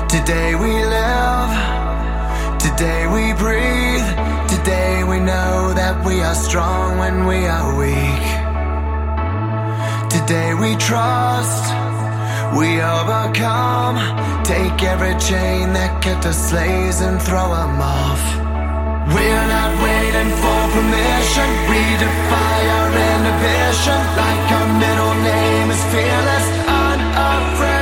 Today we live, today we breathe, today we know that we are strong when we are weak. Today we trust, we overcome, take every chain that kept us slaves and throw them off. We're not waiting for permission, we defy our inhibition, like our middle name is fearless, unafraid.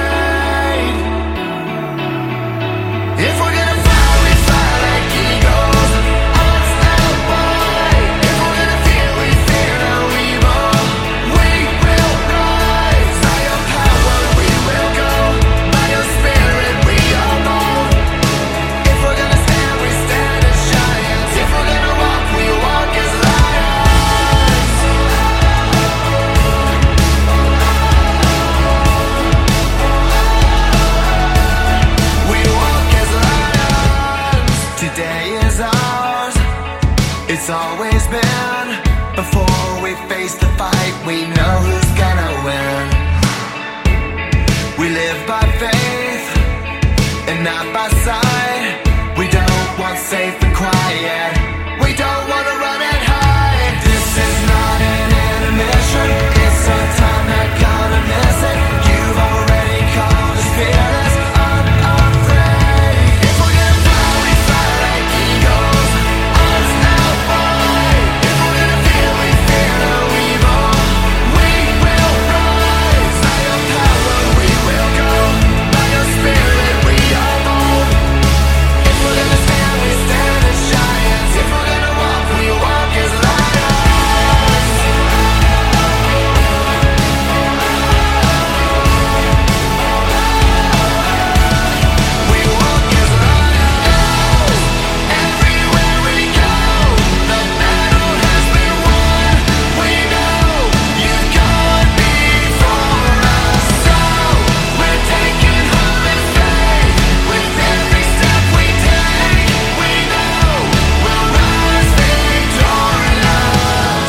If we're gonna fly, we fly like eagles, unstoppable. If we're gonna fear, we fear no evil. We will rise, by your power we will go, by your spirit we are bold. If we're gonna stand, we stand as giants. If we're gonna walk, we walk as lions. We walk as lions. Today is ours, it's always been. Before we face the fight, we know who's gonna win. We live by faith and not by sight. We don't want safe and quiet, we don't want to run and hide. This is not an intermission, it's our time, not gonna miss it. You've already called us fearless, unafraid. If we're gonna fly, we fly like eagles, unstoppable. If we're gonna fear, we fear no evil. We will rise, by your power we will go, by your spirit we are bold. If we're gonna stand, we stand as giants. If we're gonna walk, we walk as lions. We walk as lions. Everywhere we go, the battle has been won. We know you've gone before us, so we're taking home in faith. With every step we take, we know we'll rise victorious.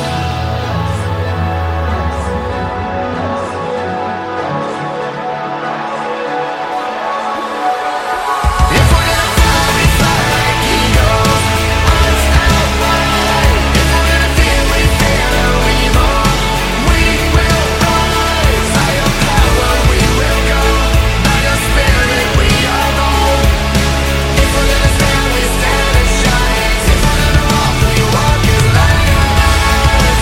If we're gonna fly, we fly like eagles, unstoppable. If we're gonna fear, we fear no evil. We will rise, by your power we will go, by your spirit we are bold. If we're gonna stand, we stand as giants. If we're gonna walk, we walk as lions.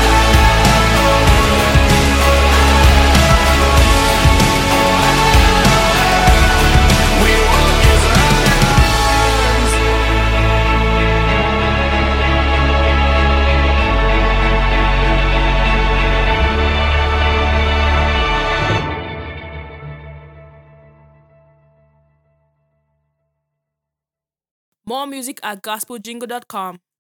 We walk as lions. More music at gospeljingle.com.